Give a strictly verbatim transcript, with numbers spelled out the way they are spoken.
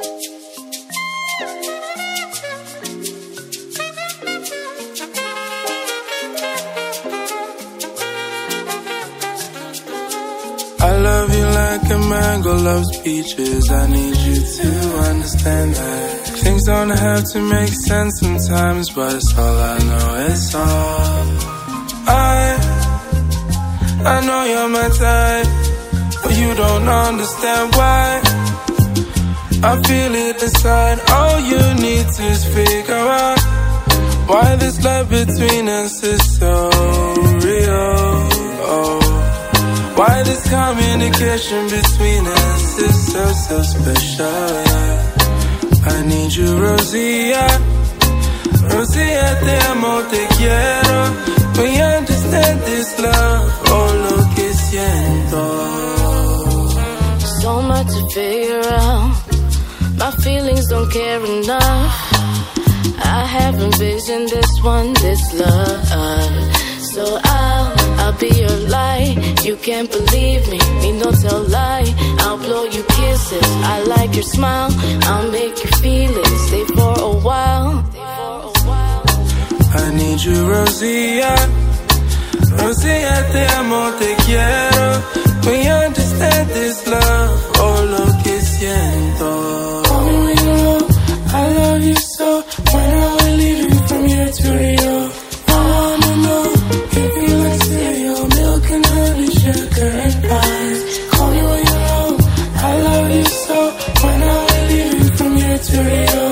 I love you like a mango loves peaches. I need you to understand that things don't have to make sense sometimes, but it's all I know, it's all I I know you're my type, but you don't understand why I feel it inside. All you need to is figure out why this love between us is so real. Oh, why this communication between us is so, so special. I need you, Rosia. Rosia, te amo, te quiero. We understand this love, oh, lo que siento. So much to figure out. My feelings don't care enough. I have envisioned this one, this love. So I'll, I'll be your light. You can't believe me, me no tell lie. I'll blow you kisses, I like your smile. I'll make you feel it, stay for a while. I need you, Rosia. Rosia, te amo, te quiero. We understand this love, oh, lo que siento. Tell me when you know I love you so. When are we leaving from here to Rio? I wanna know if you like cereal, milk and honey, sugar and pie. Call me when you know I love you so. When are we leaving from here to Rio?